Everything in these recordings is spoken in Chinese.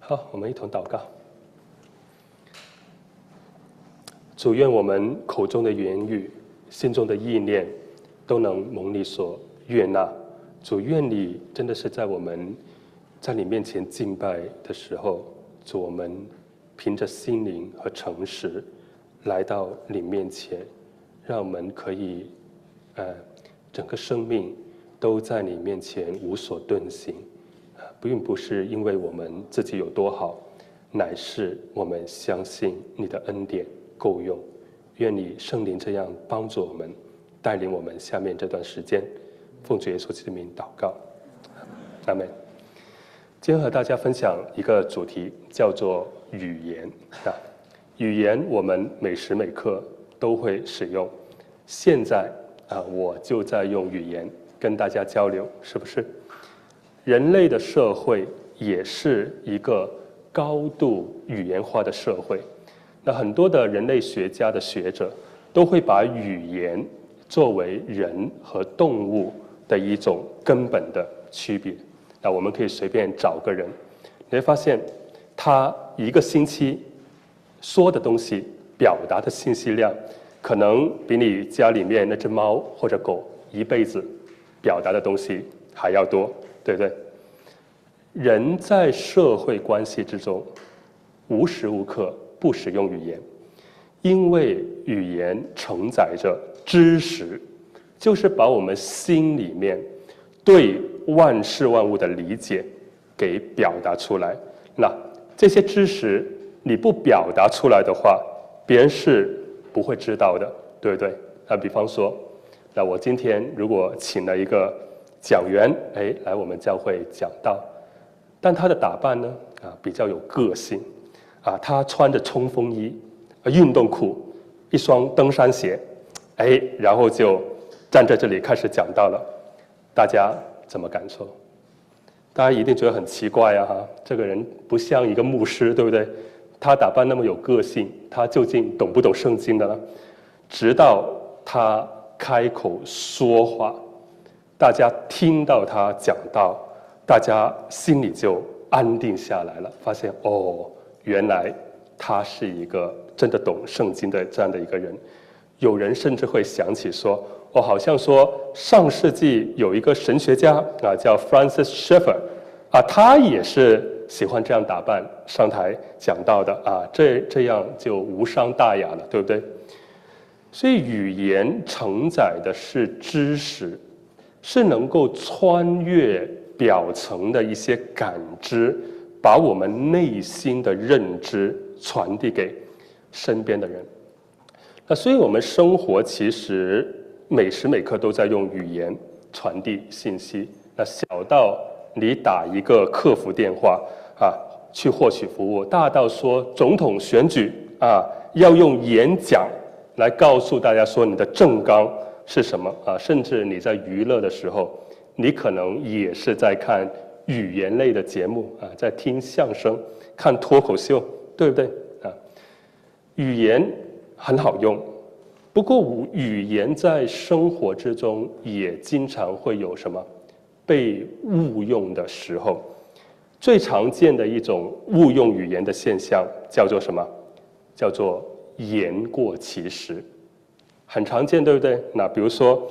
好，我们一同祷告。主，愿我们口中的言语、心中的意念，都能蒙你所悦纳。主，愿你真的是在我们在你面前敬拜的时候，主，我们凭着心灵和诚实来到你面前，让我们可以整个生命都在你面前无所遁形。并不是因为我们自己有多好，乃是我们相信你的恩典够用。愿你圣灵这样帮助我们，带领我们下面这段时间。奉主耶稣基督的名祷告，阿们。今天和大家分享一个主题，叫做语言。语言我们每时每刻都会使用。现在我就在用语言跟大家交流，是不是？人类的社会也是一个高度语言化的社会。那很多的人类学家的学者都会把语言作为人和动物的一种根本的区别。那我们可以随便找个人，你会发现他一个星期说的东西、表达的信息量，可能比你家里面那只猫或者狗一辈子表达的东西还要多，对不对？人在社会关系之中，无时无刻不使用语言，因为语言承载着知识，就是把我们心里面对万事万物的理解给表达出来。那这些知识你不表达出来的话，别人是不会知道的，对不对？比方说，那我今天如果请了一个讲员，来我们教会讲道，但他的打扮呢，比较有个性，他穿着冲锋衣、运动裤、一双登山鞋，然后就站在这里开始讲道了。大家怎么感受？大家一定觉得很奇怪这个人不像一个牧师，对不对？他打扮那么有个性，他究竟懂不懂圣经的呢？直到他开口说话，大家听到他讲道，大家心里就安定下来了，发现原来他是一个真的懂圣经的这样的一个人。有人甚至会想起说，好像说上世纪有一个神学家叫 Francis Schaeffer 他也是喜欢这样打扮上台讲道的这样就无伤大雅了，对不对？所以语言承载的是知识，是能够穿越表层的一些感知，把我们内心的认知传递给身边的人。所以我们生活其实每时每刻都在用语言传递信息。小到你打一个客服电话去获取服务，大到说总统选举要用演讲来告诉大家说你的政纲是什么甚至你在娱乐的时候，你可能也是在看语言类的节目在听相声、看脱口秀，对不对语言很好用，不过语言在生活之中也经常会有什么被误用的时候。最常见的一种误用语言的现象叫做什么？叫做言过其实，很常见，对不对？那比如说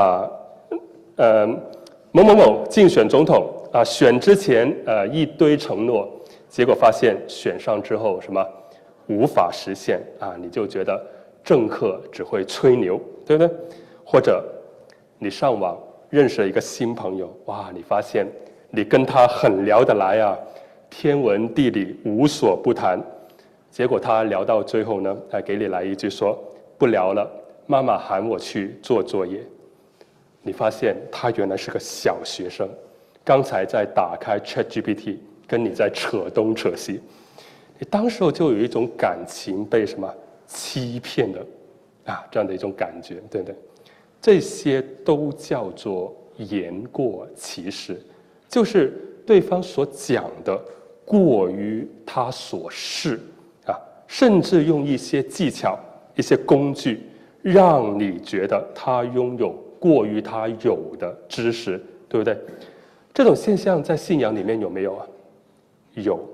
某某某竞选总统选之前一堆承诺，结果发现选上之后什么无法实现你就觉得政客只会吹牛，对不对？或者你上网认识了一个新朋友，你发现你跟他很聊得来天文地理无所不谈，结果他聊到最后呢给你来一句说不聊了，妈妈喊我去做作业。你发现他原来是个小学生，刚才在打开 ChatGPT 跟你在扯东扯西，你当时就有一种感情被什么欺骗的这样的一种感觉，对不对？这些都叫做言过其实，就是对方所讲的过于他所示甚至用一些技巧、一些工具，让你觉得他拥有过于他有的知识，对不对？这种现象在信仰里面有没有有。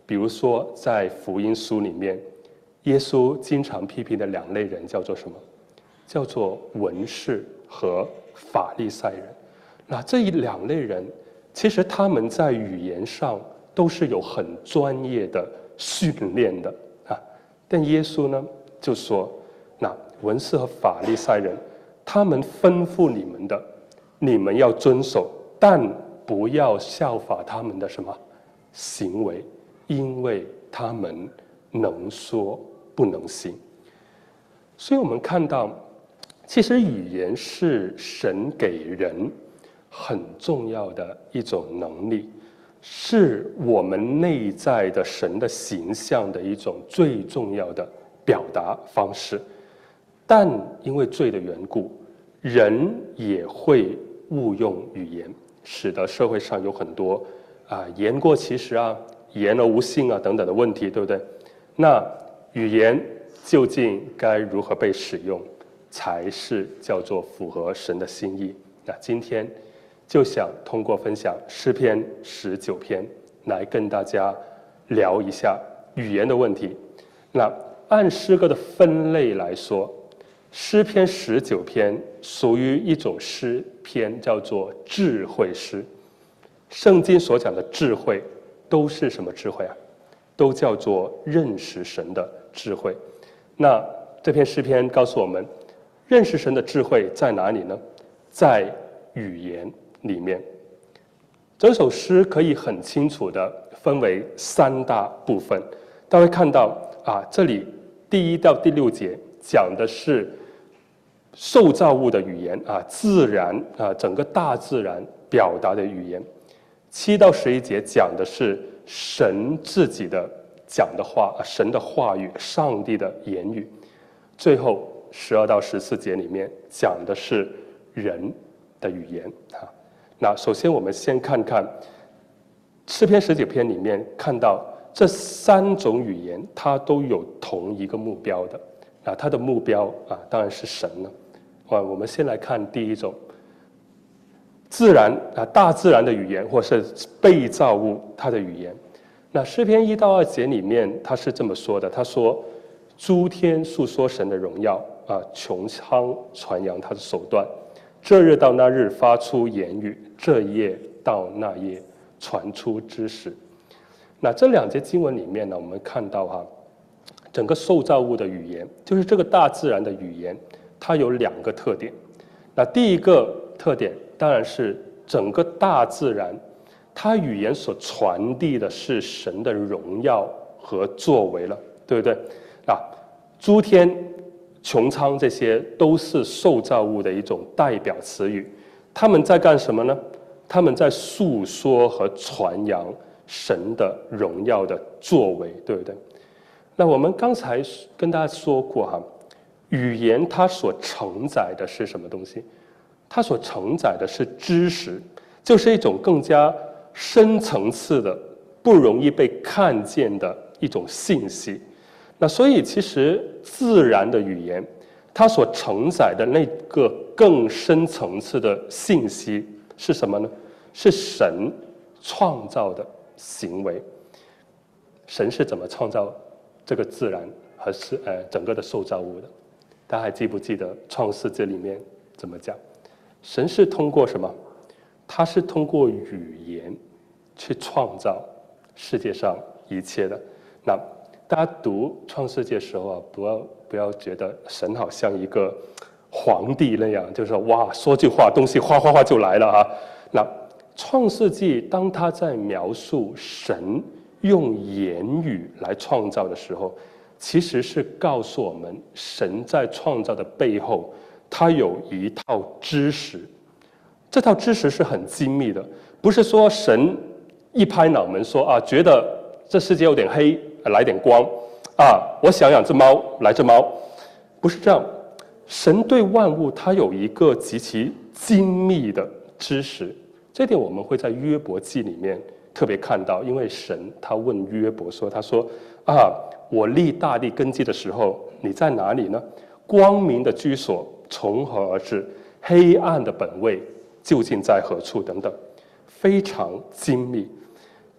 比如说在福音书里面，耶稣经常批评的两类人叫做什么？叫做文士和法利赛人。那这两类人，其实他们在语言上都是有很专业的训练的啊。但耶稣呢就说，那文士和法利赛人，他们吩咐你们的，你们要遵守，但不要效法他们的什么行为，因为他们能说不能行。所以我们看到，其实语言是神给人很重要的一种能力，是我们内在的神的形象的一种最重要的表达方式。但因为罪的缘故，人也会误用语言，使得社会上有很多言过其实啊、言而无信啊等等的问题，对不对？那语言究竟该如何被使用，才是叫做符合神的心意？那今天就想通过分享诗篇19篇来跟大家聊一下语言的问题。那按诗歌的分类来说，诗篇19篇属于一种诗篇，叫做智慧诗。圣经所讲的智慧都是什么智慧啊？都叫做认识神的智慧。那这篇诗篇告诉我们，认识神的智慧在哪里呢？在语言里面。整首诗可以很清楚的分为3大部分。大家会看到这里第1到第6节讲的是受造物的语言自然整个大自然表达的语言。7到11节讲的是神自己的讲的话，神的话语，上帝的言语。最后12到14节里面讲的是人的语言那首先我们先看看诗篇19篇里面看到这3种语言，它都有同一个目标的它的目标当然是神了。我们先来看第一种，自然大自然的语言，或是被造物它的语言。那诗篇1到2节里面他是这么说的，他说：诸天述说神的荣耀穹苍传扬他的手段，这日到那日发出言语，这夜到那夜传出知识。那这2节经文里面呢，我们看到整个受造物的语言，就是这个大自然的语言，它有2个特点。那第一个特点当然是整个大自然，它语言所传递的是神的荣耀和作为了，对不对？诸天、穹苍这些都是受造物的一种代表词语，他们在干什么呢？他们在诉说和传扬神的荣耀的作为，对不对？那我们刚才跟大家说过语言它所承载的是什么东西？它所承载的是知识，就是一种更加深层次的、不容易被看见的一种信息。那所以其实自然的语言，它所承载的那个更深层次的信息是什么呢？是神创造的行为。神是怎么创造这个自然和整个的受造物的？大家还记不记得创世纪里面怎么讲？神是通过什么？他是通过语言去创造世界上一切的。那大家读创世纪的时候不要觉得神好像一个皇帝那样，就是说哇说句话东西哗哗哗就来了那创世纪当他在描述神用言语来创造的时候，其实是告诉我们神在创造的背后，他有一套知识。这套知识是很精密的，不是说神一拍脑门说觉得这世界有点黑，来点光我想养只猫，来只猫，不是这样。神对万物他有一个极其精密的知识，这点我们会在约伯记里面特别看到。因为神他问约伯说，他说我立大地根基的时候你在哪里呢？光明的居所从何而至？黑暗的本位究竟在何处？等等，非常精密。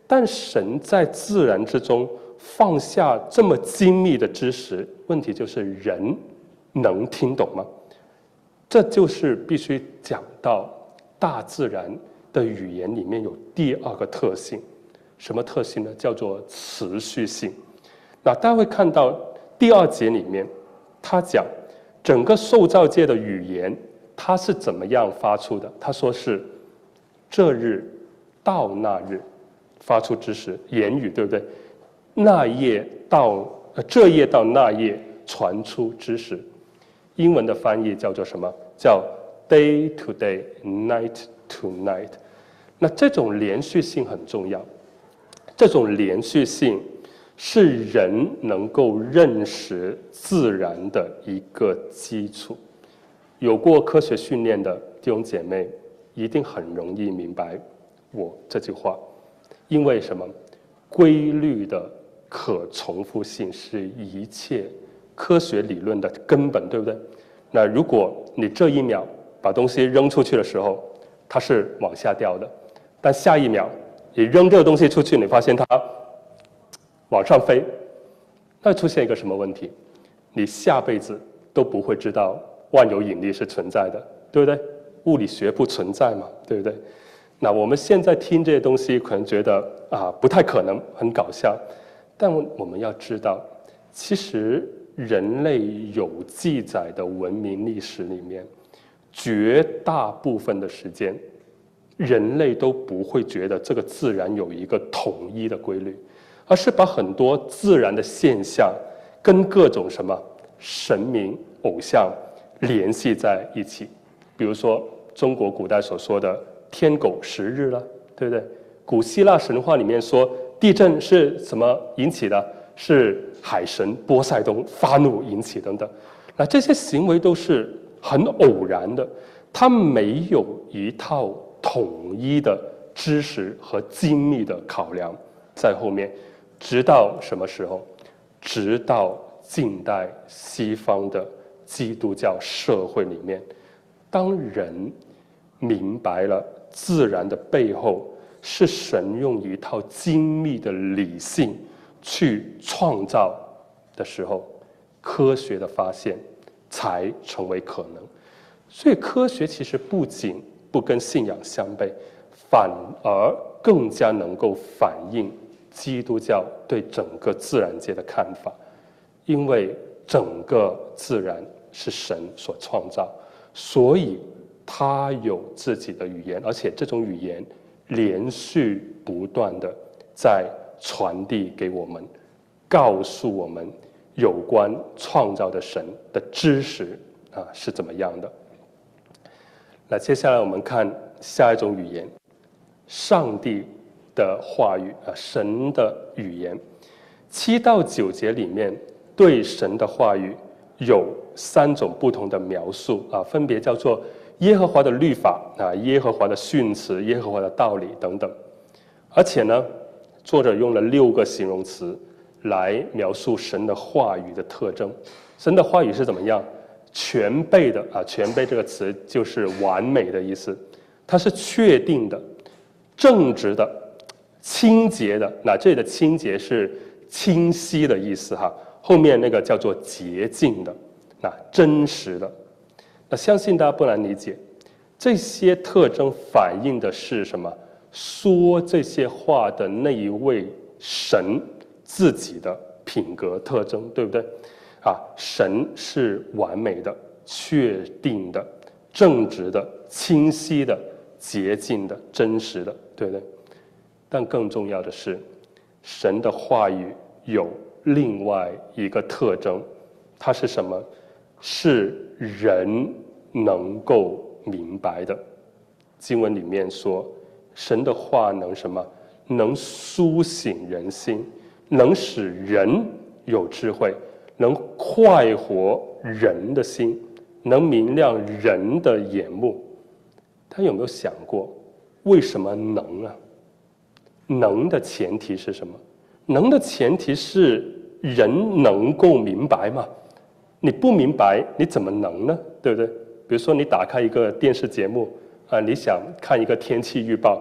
但神在自然之中放下这么精密的知识，问题就是人能听懂吗？这就是必须讲到大自然的语言里面有第二个特性，什么特性呢？叫做持续性。那大家会看到第2节里面，他讲整个受造界的语言，它是怎么样发出的？他说是这日到那日发出知识，言语，对不对？那夜到这夜到那夜传出知识。英文的翻译叫做什么？叫 day to day, night to night。那这种连续性很重要，这种连续性是人能够认识自然的一个基础。有过科学训练的弟兄姐妹一定很容易明白我这句话，因为什么？规律的可重复性是一切科学理论的根本，对不对？那如果你这一秒把东西扔出去的时候，它是往下掉的，但下一秒你扔这个东西出去，你发现它往上飞，那出现一个什么问题？你下辈子都不会知道万有引力是存在的，对不对？物理学不存在嘛，对不对？那我们现在听这些东西，可能觉得不太可能，很搞笑，但我们要知道，其实人类有记载的文明历史里面，绝大部分的时间，人类都不会觉得这个自然有一个统一的规律，而是把很多自然的现象跟各种什么神明偶像联系在一起。比如说中国古代所说的天狗食日了，对不对？古希腊神话里面说地震是什么引起的？是海神波塞冬发怒引起等等。那这些行为都是很偶然的，它没有一套统一的知识和精密的考量在后面。直到什么时候？直到近代西方的基督教社会里面，当人明白了自然的背后是神用一套精密的理性去创造的时候，科学的发现才成为可能。所以科学其实不仅不跟信仰相悖，反而更加能够反映基督教对整个自然界的看法。因为整个自然是神所创造，所以它有自己的语言，而且这种语言连续不断的在传递给我们，告诉我们有关创造的神的知识是怎么样的。那接下来我们看下一种语言，上帝的话语神的语言。7到9节里面对神的话语有3种不同的描述分别叫做耶和华的律法耶和华的训词、耶和华的道理等等。而且呢，作者用了6个形容词来描述神的话语的特征。神的话语是怎么样？全备的全备这个词就是完美的意思，它是确定的、正直的、清洁的。那这里的清洁是清晰的意思后面那个叫做洁净的，那真实的。那相信大家不难理解，这些特征反映的是什么？说这些话的那一位神自己的品格特征，对不对？神是完美的、确定的、正直的、清晰的、洁净的、真实的，对不对？但更重要的是，神的话语有另外一个特征，它是什么？是人能够明白的。经文里面说，神的话能什么？能苏醒人心，能使人有智慧，能快活人的心，能明亮人的眼目。他有没有想过，为什么能能的前提是什么？能的前提是人能够明白嘛？你不明白，你怎么能呢？对不对？比如说你打开一个电视节目你想看一个天气预报，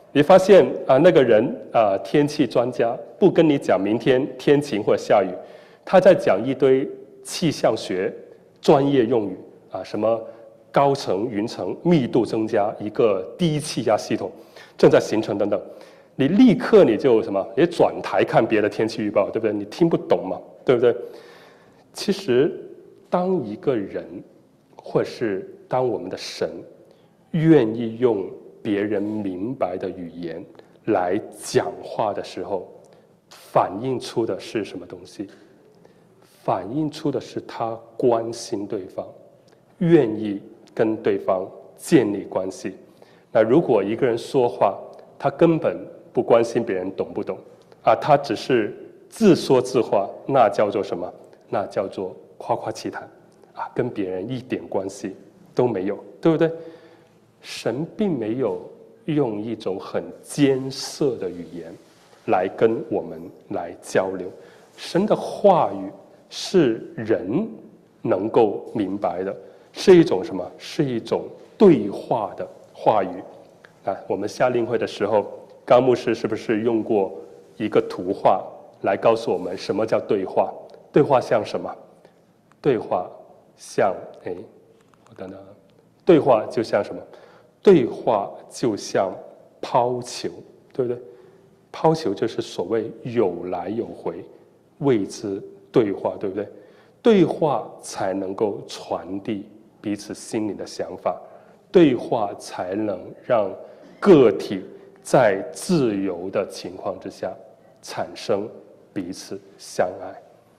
你发现那个人天气专家不跟你讲明天天晴或者下雨，他在讲一堆气象学专业用语什么高层云层密度增加，一个低气压系统正在形成等等，你立刻你就你转台看别的天气预报，对不对？你听不懂嘛，对不对？其实当一个人或者是当我们的神愿意用别人明白的语言来讲话的时候，反映出的是什么东西？反映出的是他关心对方，愿意跟对方建立关系。那如果一个人说话，他根本不关心别人懂不懂他只是自说自话，那叫做什么？那叫做夸夸其谈跟别人一点关系都没有，对不对？神并没有用一种很艰涩的语言来跟我们来交流，神的话语是人能够明白的，是一种什么？是一种对话的话语。我们夏令会的时候，高牧师是不是用过一个图画来告诉我们什么叫对话？对话像什么？对话像我等等，对话就像什么？对话就像抛球，对不对？抛球就是所谓有来有回，谓之对话，对不对？对话才能够传递彼此心里的想法，对话才能让个体在自由的情况之下产生彼此相爱。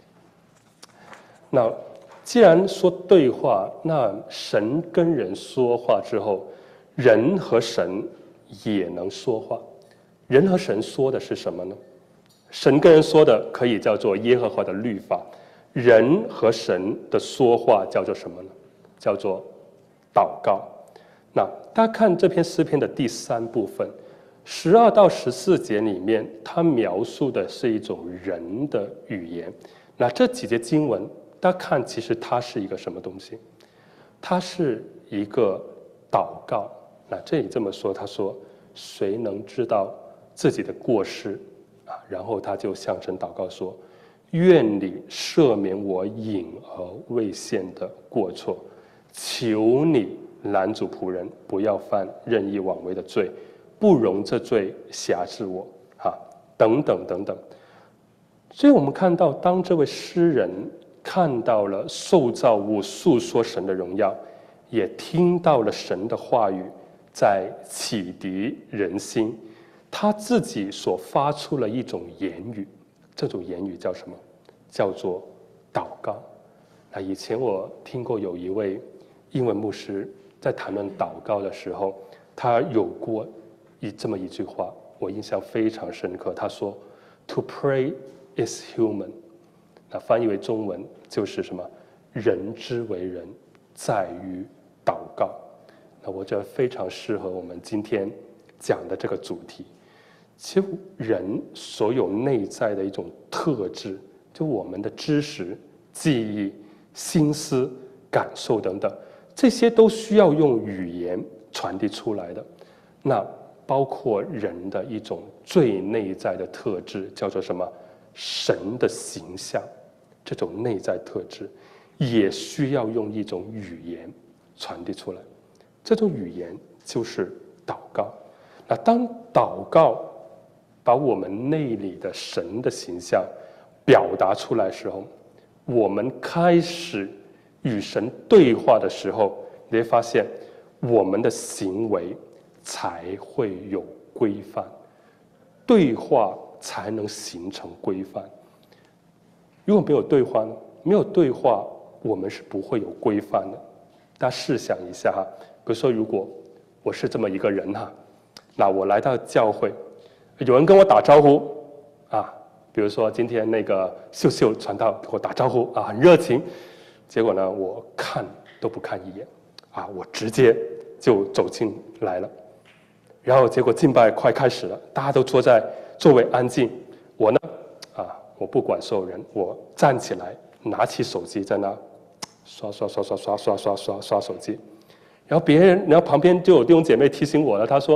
那既然说对话，那神跟人说话之后，人和神也能说话。人和神说的是什么呢？神跟人说的可以叫做耶和华的律法，人和神的说话叫做什么呢？叫做祷告。那大家看这篇诗篇的第3部分，12到14节里面，它描述的是一种人的语言。那这几节经文，大家看，其实它是一个什么东西？它是一个祷告。那这里这么说，他说：“谁能知道自己的过失然后他就向神祷告说：“愿你赦免我隐而未现的过错，求你拦阻仆人不要犯任意妄为的罪，不容这罪辖制我。”等等等等。所以我们看到，当这位诗人看到了受造物述说神的荣耀，也听到了神的话语在启迪人心，他自己所发出了一种言语，这种言语叫什么？叫做祷告。那以前我听过有一位英文牧师在谈论祷告的时候，他有过这么一句话，我印象非常深刻。他说 ：“To pray is human。”那翻译为中文就是什么？人之为人，在于祷告。那我觉得非常适合我们今天讲的这个主题。其实人所有内在的一种特质，就我们的知识、记忆、心思、感受等等，这些都需要用语言传递出来的。那包括人的一种最内在的特质，叫做什么？神的形象，这种内在特质也需要用一种语言传递出来。这种语言就是祷告。那当祷告把我们内里的神的形象表达出来的时候，我们开始与神对话的时候，你会发现我们的行为才会有规范，对话才能形成规范。如果没有对话呢？没有对话，我们是不会有规范的。大家试想一下比如说，如果我是这么一个人那我来到教会，有人跟我打招呼比如说今天那个秀秀传道跟我打招呼很热情，结果呢我看都不看一眼我直接就走进来了，然后结果敬拜快开始了，大家都坐在座位安静，我呢我不管所有人，我站起来拿起手机在那刷手机，然后旁边就有弟兄姐妹提醒我了，他说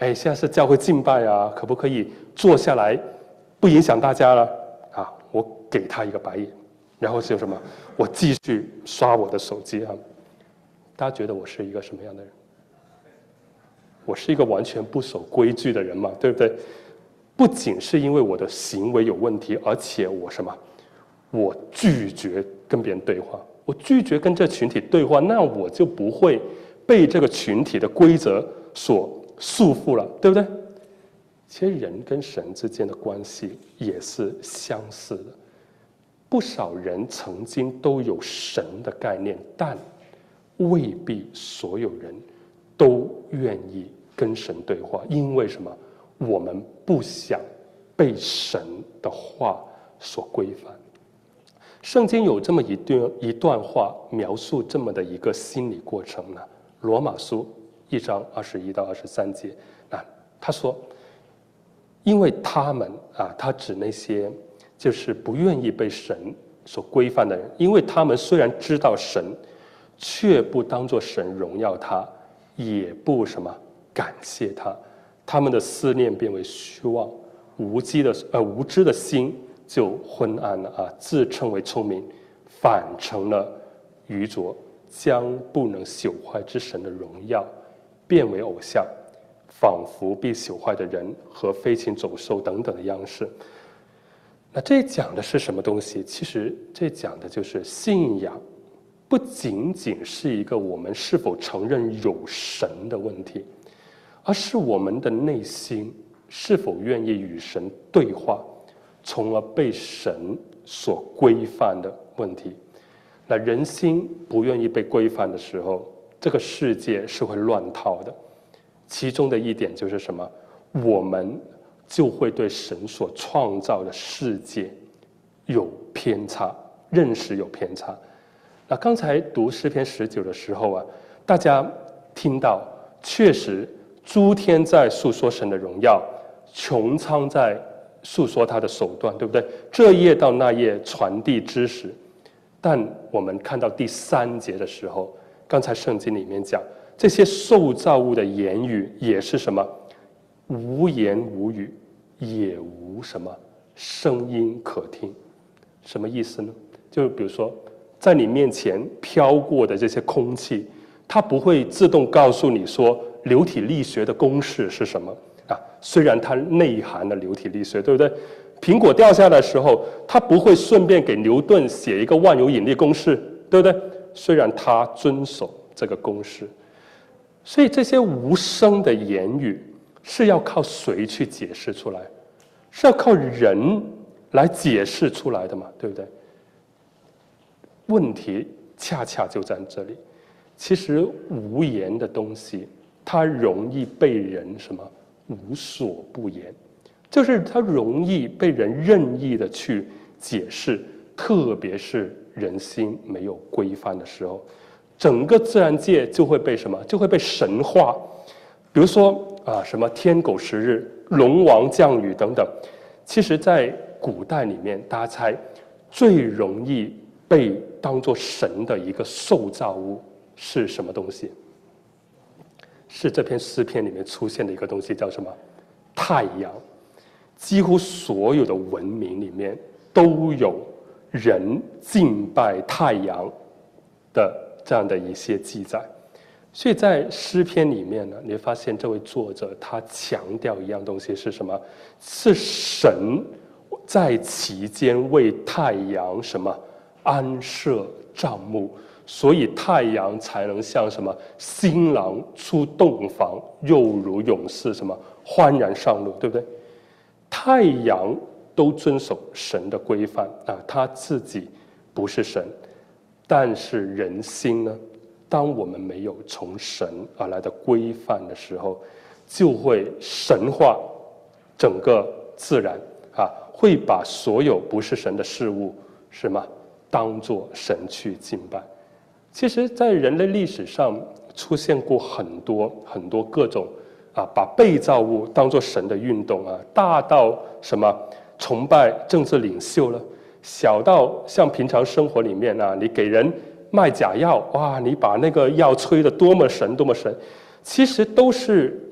哎，现在是教会敬拜啊，可不可以坐下来，不影响大家了？啊，我给他一个白眼，然后是什么？我继续刷我的手机啊。大家觉得我是一个什么样的人？我是一个完全不守规矩的人嘛，对不对？不仅是因为我的行为有问题，而且我什么？我拒绝跟别人对话，我拒绝跟这群体对话，那我就不会被这个群体的规则所束缚了，对不对？其实人跟神之间的关系也是相似的。不少人曾经都有神的概念，但未必所有人都愿意跟神对话，因为什么？我们不想被神的话所规范。圣经有这么一段话描述这么的一个心理过程呢。罗马书1章21到23节，他说，因为他们他指那些就是不愿意被神所规范的人，因为他们虽然知道神，却不当作神荣耀他，也不什么感谢他，他们的思念变为虚妄，无知的心就昏暗了自称为聪明，反成了愚拙，将不能朽坏之神的荣耀变为偶像，仿佛被朽坏的人和飞禽走兽等等的样式。那这讲的是什么东西？其实这讲的就是信仰不仅仅是一个我们是否承认有神的问题，而是我们的内心是否愿意与神对话，从而被神所规范的问题。那人心不愿意被规范的时候，这个世界是会乱套的。其中的一点就是什么？我们就会对神所创造的世界有偏差，认识有偏差。那刚才读诗篇19的时候大家听到确实诸天在诉说神的荣耀，穹苍在诉说他的手段，对不对？这页到那页传递知识。但我们看到第3节的时候，刚才圣经里面讲，这些受造物的言语也是什么？无言无语，也无什么声音可听。什么意思呢？就比如说在你面前飘过的这些空气，它不会自动告诉你说流体力学的公式是什么虽然它内含了流体力学，对不对？苹果掉下来的时候，它不会顺便给牛顿写一个万有引力公式，对不对？虽然它遵守这个公式。所以这些无声的言语是要靠谁去解释出来？是要靠人来解释出来的嘛，对不对？问题恰恰就在这里。其实无言的东西，它容易被人什么无所不言，就是它容易被人任意的去解释，特别是人心没有规范的时候，整个自然界就会被什么？就会被神化。比如说什么天狗食日、龙王降雨等等。其实在古代里面，大家猜最容易被当作神的一个受造物是什么东西？是这篇诗篇里面出现的一个东西，叫什么？太阳。几乎所有的文明里面都有人敬拜太阳的这样的一些记载。所以在诗篇里面呢，你会发现这位作者他强调一样东西是什么？是神在其间为太阳什么安设帐幕，所以太阳才能像什么新郎出洞房，又如勇士什么欢然上路，对不对？太阳都遵守神的规范他自己不是神，但是人心呢？当我们没有从神而来的规范的时候，就会神化整个自然会把所有不是神的事物什么当作神去敬拜。其实在人类历史上出现过很多各种把被造物当作神的运动大到什么崇拜政治领袖了，小到像平常生活里面你给人卖假药，哇，你把那个药吹得多么神多么神，其实都是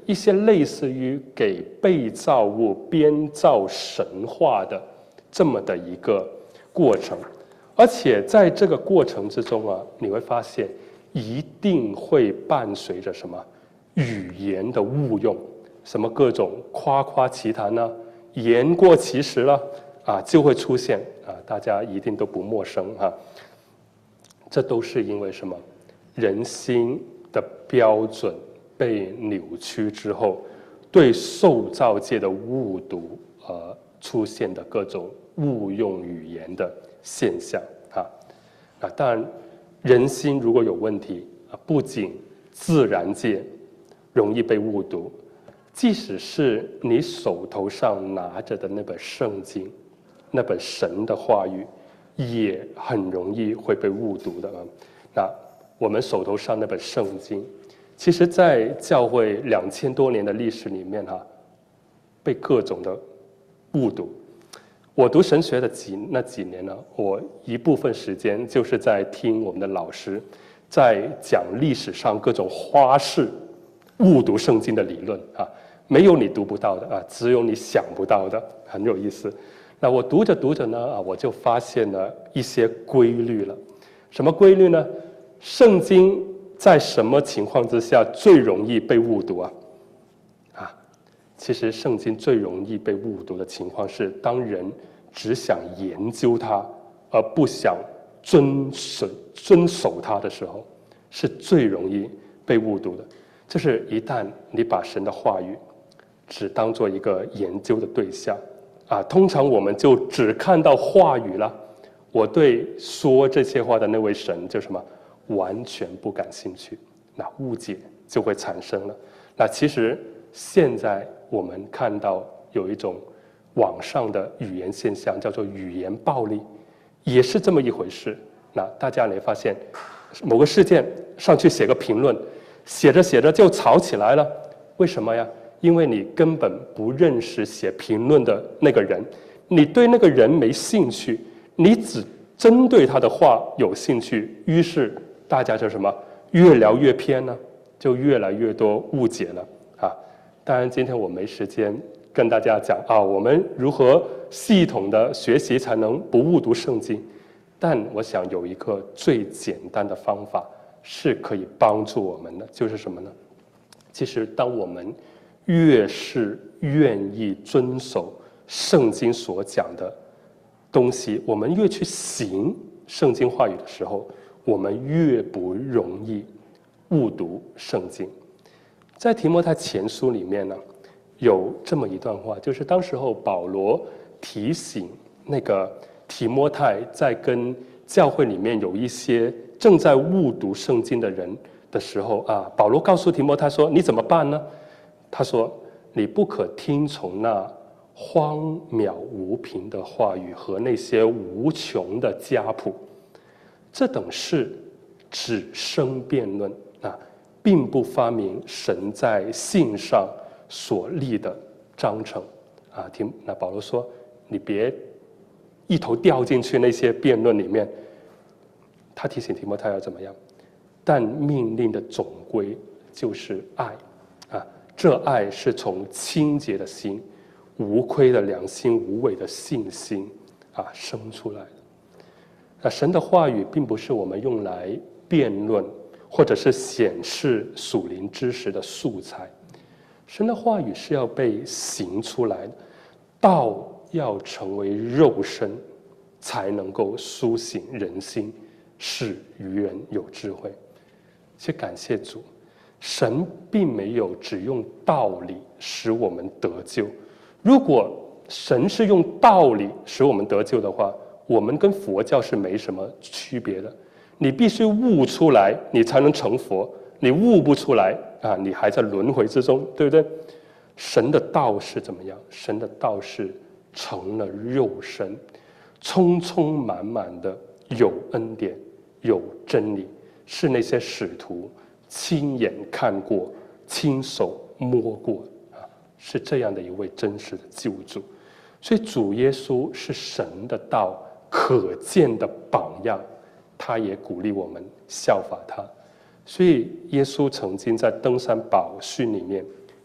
一些类似于给被造物编造神话的这么的一个过程。而且在这个过程之中啊，你会发现一定会伴随着什么语言的误用，什么各种夸夸其谈呢，言过其实了啊，就会出现啊，大家一定都不陌生啊。这都是因为什么？人心的标准被扭曲之后，对受造界的误读出现的各种误用语言的现象啊。当然，人心如果有问题啊，不仅自然界容易被误读，即使是你手头上拿着的那本圣经，那本神的话语，也很容易会被误读的啊。那我们手头上那本圣经，其实在教会2000多年的历史里面被各种的误读。我读神学的那几年呢，我一部分时间就是在听我们的老师在讲历史上各种花式误读圣经的理论啊，没有你读不到的啊，只有你想不到的，很有意思。那我读着读着呢我就发现了一些规律了。什么规律呢？圣经在什么情况之下最容易被误读啊？其实圣经最容易被误读的情况是，当人只想研究它，而不想遵守它的时候，是最容易被误读的。就是一旦你把神的话语只当做一个研究的对象通常我们就只看到话语了，我对说这些话的那位神就什么完全不感兴趣，那误解就会产生了。那其实现在我们看到有一种网上的语言现象，叫做语言暴力，也是这么一回事。那大家也发现，某个事件上去写个评论，写着写着就吵起来了，为什么呀？因为你根本不认识写评论的那个人，你对那个人没兴趣，你只针对他的话有兴趣，于是大家就什么越聊越偏呢，就越来越多误解了啊。当然今天我没时间跟大家讲我们如何系统的学习才能不误读圣经，但我想有一个最简单的方法是可以帮助我们的，就是什么呢？其实当我们越是愿意遵守圣经所讲的东西，我们越去行圣经话语的时候，我们越不容易误读圣经。在提摩太前书里面呢，有这么一段话，就是当时候保罗提醒那个提摩太，在跟教会里面有一些正在误读圣经的人的时候保罗告诉提摩太说，你怎么办呢？他说，你不可听从那荒渺无凭的话语和那些无穷的家谱，这等事只生辩论并不发明神在信上所立的章程那保罗说，你别一头掉进去那些辩论里面。他提醒提摩太要怎么样？但命令的总归就是爱这爱是从清洁的心、无亏的良心、无伪的信心生出来的。神的话语并不是我们用来辩论或者是显示属灵知识的素材，神的话语是要被行出来的，道要成为肉身，才能够苏醒人心，使愚人有智慧。其实感谢主，神并没有只用道理使我们得救。如果神是用道理使我们得救的话，我们跟佛教是没什么区别的。你必须悟出来，你才能成佛。你悟不出来你还在轮回之中，对不对？神的道是怎么样？神的道是成了肉身，充充满满的有恩典，有真理，是那些使徒亲眼看过、亲手摸过是这样的一位真实的救主。所以主耶稣是神的道可见的榜样，他也鼓励我们效法他。所以耶稣曾经在登山宝训里面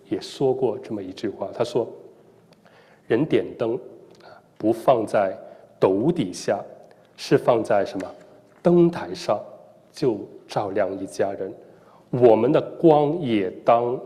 也说过这么一句话，他说：“人点灯不放在斗底下，是放在什么灯台上，就照亮一家人。我们的光也当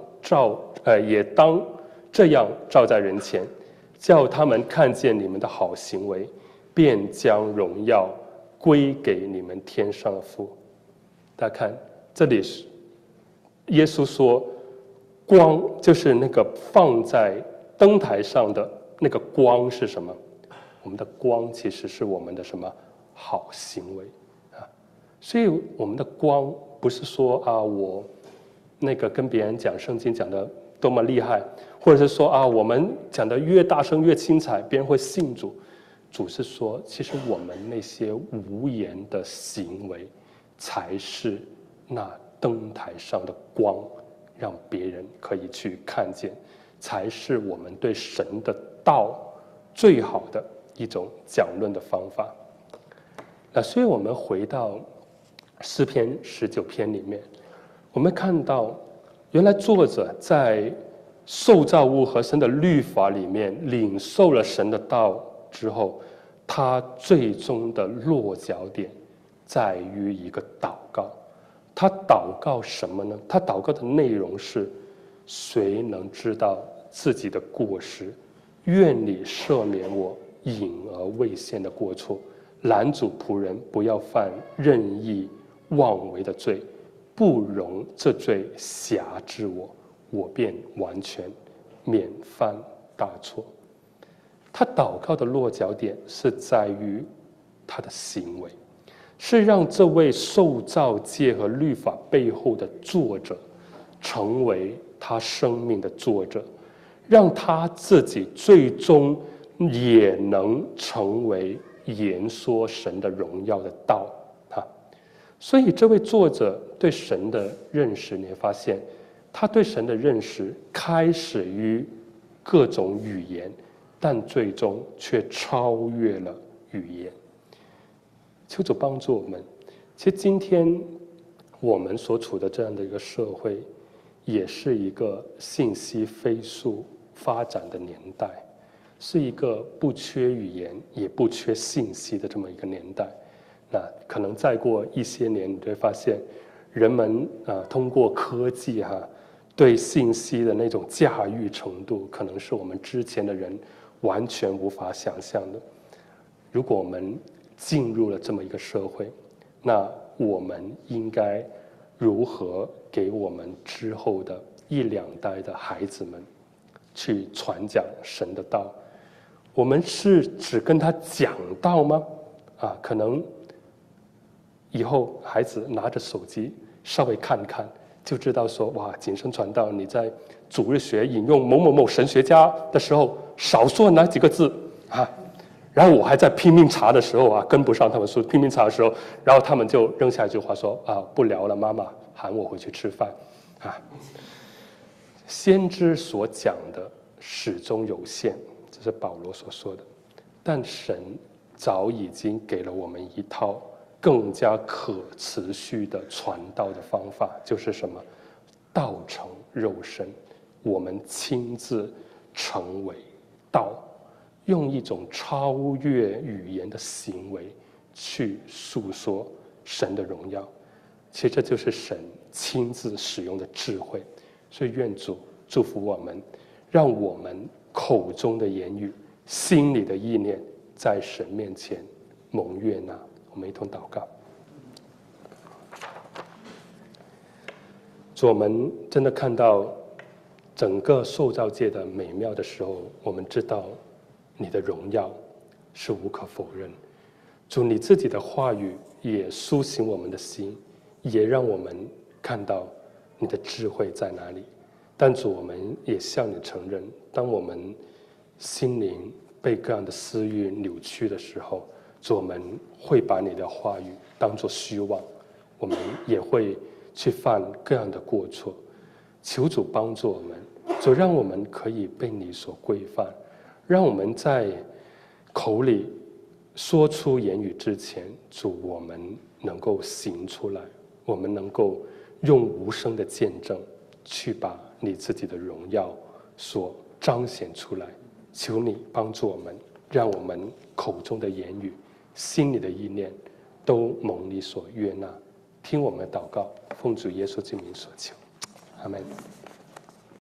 这样照在人前，叫他们看见你们的好行为，便将荣耀归给你们天上的父。”大家看，这里是耶稣说，光就是那个放在灯台上的那个光是什么？我们的光其实是我们的什么好行为啊？所以我们的光不是说啊，我那个跟别人讲圣经讲的多么厉害，或者是说啊，我们讲的越大声越精彩，别人会信主。主是说，其实我们那些无言的行为，才是那灯台上的光，让别人可以去看见，才是我们对神的道最好的一种讲论的方法。那所以我们回到诗篇19篇里面，我们看到原来作者在受造物和神的律法里面领受了神的道之后，他最终的落脚点在于一个祷告。他祷告什么呢？他祷告的内容是：谁能知道自己的过失？愿你赦免我隐而未现的过错，拦阻仆人不要犯任意妄为的罪，不容这罪辖制我，我便完全免犯大错。他祷告的落脚点是在于他的行为，是让这位受造界和律法背后的作者成为他生命的作者，让他自己最终也能成为言说神的荣耀的道啊。所以这位作者对神的认识，你会发现他对神的认识开始于各种语言，但最终却超越了语言。求主帮助我们。其实今天我们所处的这样的一个社会，也是一个信息飞速发展的年代，是一个不缺语言也不缺信息的这么一个年代。那可能再过一些年，你会发现人们通过科技对信息的那种驾驭程度，可能是我们之前的人完全无法想象的。如果我们进入了这么一个社会，那我们应该如何给我们之后的1、2代的孩子们去传讲神的道？我们是只跟他讲道吗？可能以后孩子拿着手机稍微看看，就知道说，哇，谨慎传道，你在主日学引用某某某神学家的时候，少说哪几个字啊？然后我还在拼命查的时候跟不上他们说拼命查的时候，然后他们就扔下一句话说不聊了，妈妈喊我回去吃饭先知所讲的始终有限，这是保罗所说的，但神早已经给了我们一套更加可持续的传道的方法，就是什么？道成肉身，我们亲自成为道，用一种超越语言的行为去诉说神的荣耀。其实这就是神亲自使用的智慧。所以愿主祝福我们，让我们口中的言语、心里的意念，在神面前蒙悦纳。我们一同祷告。主，我们真的看到整个受造界的美妙的时候，我们知道你的荣耀是无可否认。主，你自己的话语也苏醒我们的心，也让我们看到你的智慧在哪里。但主，我们也向你承认，当我们心灵被各样的私欲扭曲的时候，主，我们会把你的话语当作虚妄，我们也会去犯各样的过错。求主帮助我们，主，让我们可以被你所规范，让我们在口里说出言语之前，主，我们能够行出来，我们能够用无声的见证去把你自己的荣耀所彰显出来。求你帮助我们，让我们口中的言语、心里的意念都蒙你所悦纳。听我们的祷告，奉主耶稣之名所求，阿们。